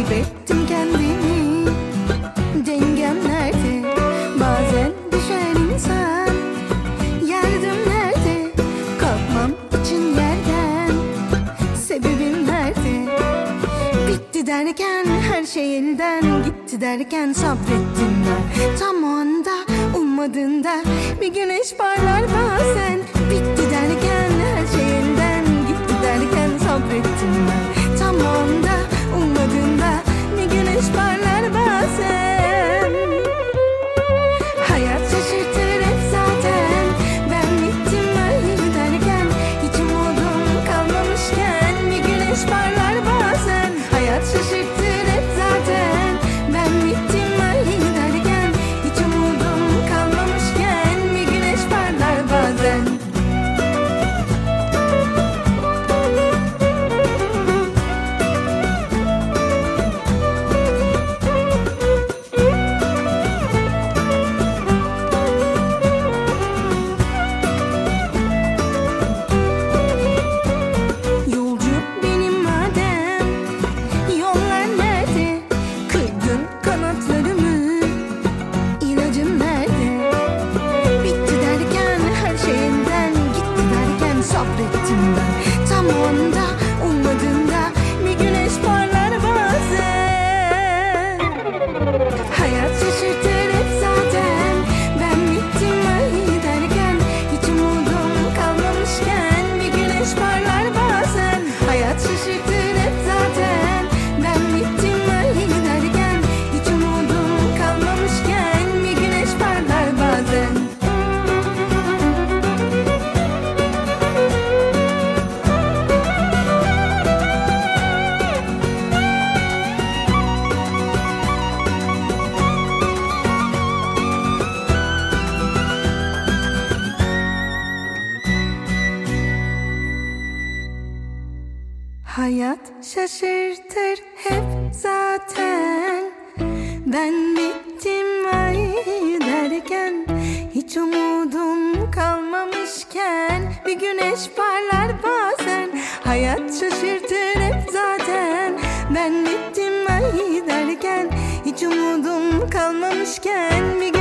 Kaybettim kendimi, dengem nerede? Bazen düşer insan, yardım nerede? Kalkmam için yerden, sebebim nerede? Bitti derken her şey elden gitti derken sabrettim ben. Tam o anda ummadığında bir güneş parlar bazen. Bitti derken her şey elden gitti derken sabrettim ben. Tam o anda ummadığında bir güneş parlar bazen. Hayat şaşırtır hep zaten. Ben bittim öyle derken hiç umudum kalmamışken bir güneş parlar bazen. Hayat şaşırtır hep zaten. Ben bittim öyle derken hiç umudum kalmamışken bir güneş parlar bazen. Yolcu benim madem, yollar nerede? Kırdın kanatlarımı, ilacım nerede? Bitti derken her şeyinden gitti derken sabrettim ben. Tam o anda ummadığımda bir güneş parlar bazen. Hayat şaşırtır hep zaten. Ben bittim öyle derken hiç umudum kalmamışken bir güneş parlar bazen. Hayat şaşırtır hep zaten. Ben bittim öyle derken hiç umudum kalmamışken bir güneş parlar bazen. Hayat şaşırtır hep zaten. Ben bittim ay derken hiç umudum kalmamışken bir güneş parlar bazen. Hayat şaşırtır hep zaten. Ben bittim ay derken hiç umudum kalmamışken bir